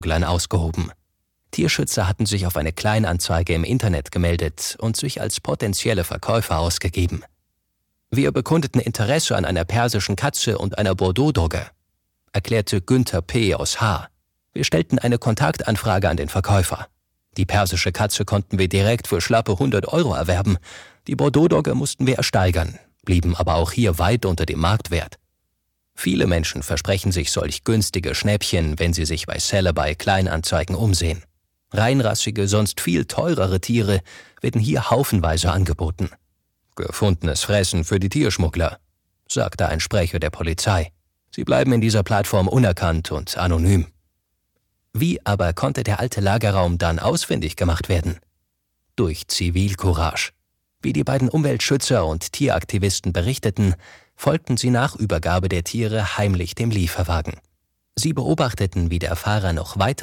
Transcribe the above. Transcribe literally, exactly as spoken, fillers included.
ausgehoben. Tierschützer hatten sich auf eine Kleinanzeige im Internet gemeldet und sich als potenzielle Verkäufer ausgegeben. Wir bekundeten Interesse an einer persischen Katze und einer Bordeaux-Dogge, erklärte Günther P. aus H. Wir stellten eine Kontaktanfrage an den Verkäufer. Die persische Katze konnten wir direkt für schlappe hundert Euro erwerben. Die Bordeaux-Dogge mussten wir ersteigern, blieben aber auch hier weit unter dem Marktwert. Viele Menschen versprechen sich solch günstige Schnäppchen, wenn sie sich bei Sellabye Kleinanzeigen umsehen. Reinrassige, sonst viel teurere Tiere werden hier haufenweise angeboten. Gefundenes Fressen für die Tierschmuggler, sagte ein Sprecher der Polizei. Sie bleiben in dieser Plattform unerkannt und anonym. Wie aber konnte der alte Lagerraum dann ausfindig gemacht werden? Durch Zivilcourage. Wie die beiden Umweltschützer und Tieraktivisten berichteten, folgten sie nach Übergabe der Tiere heimlich dem Lieferwagen. Sie beobachteten, wie der Fahrer noch weitere